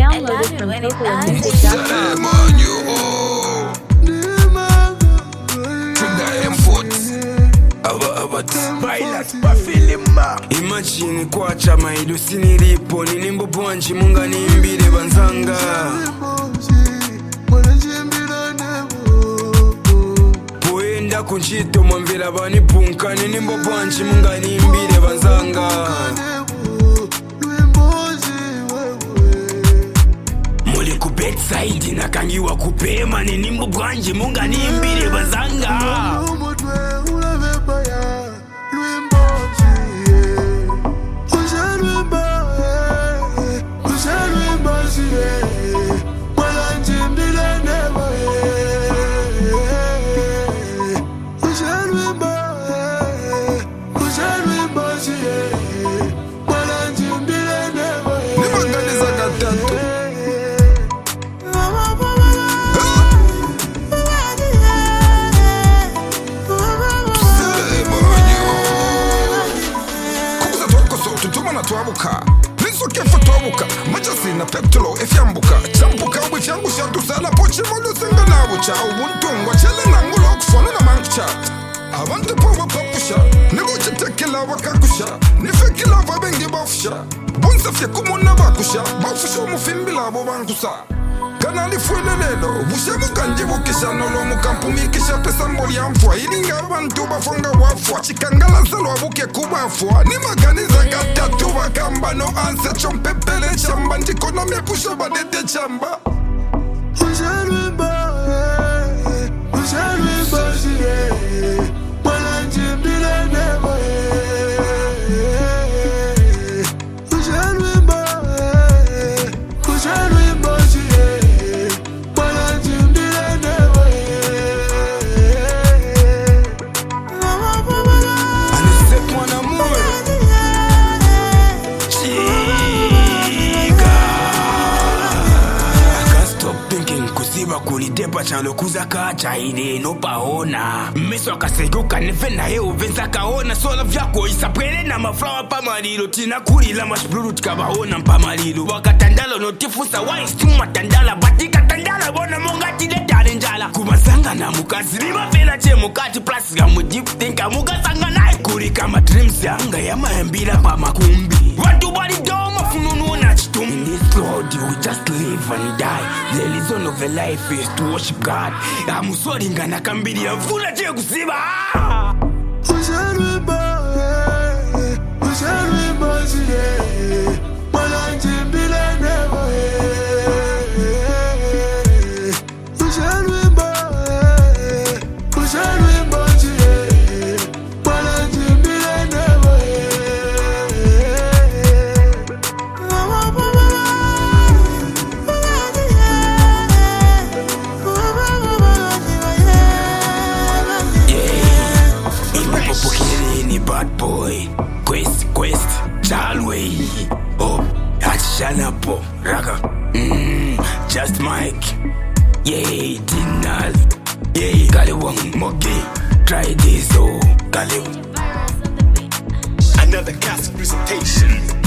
Downloaded from CocoaMusic.com. Imagine kwacha maido sinilipo nilimbo bwanji munga nimbire banzanga poenda kunchito mwamvira bani punka nilimbo bwanji munga nimbire banzanga muli ku bedside nakangiwa kupema nilimbo bwanji munga nimbire banzanga twabuka nisoke fatwabuka majasi na petrol efyambuka chambuka bwifyangusha tusala poche molusenga nabucha ubuntungwa chele nangulo kufona na mancha abantu poba papusha nibuche tekela bakakusha nifekela babengi bafusha bunsa fye kumona bakusha bafusha umufimbila abo bankusa kanali fuelelelo bushamu kanje bukisha nolo mukampumikisha pesa mboli amfwa ilinga abantu bafonga wafwa chikangala zalo abuke kubafwa ni maganiza gatatu bakamba no anse chompepele chamba ndikono mepusha badete chamba kulidepa chalo kuzaka chaide no paona meso akasekuka nefena heo venza kaona sola vyako isapwele na maflawa pamalilo tina kulila mashblulu tikabaona mpamalilo wakatandalo notifusa waistuma tandala batika tandala bona monga tidetale njala kumasanga na mukazi lima fela che mukati plus ga mujipu tinka mukasanga na ikuri kama dreams yanga ya mahembila pa makumbi watu bali doma fununu na chitum in this world you just live and die the reason of a life is to worship God. I'm sorry, ngana kambiri ya mfula che kusiba. Bad boy, quest, Chalway, oh, Hachanapo, Raga, just Mike, yay, Dinal, yay, Galewang, Mogi, try this, oh, Galew. Another cast presentation.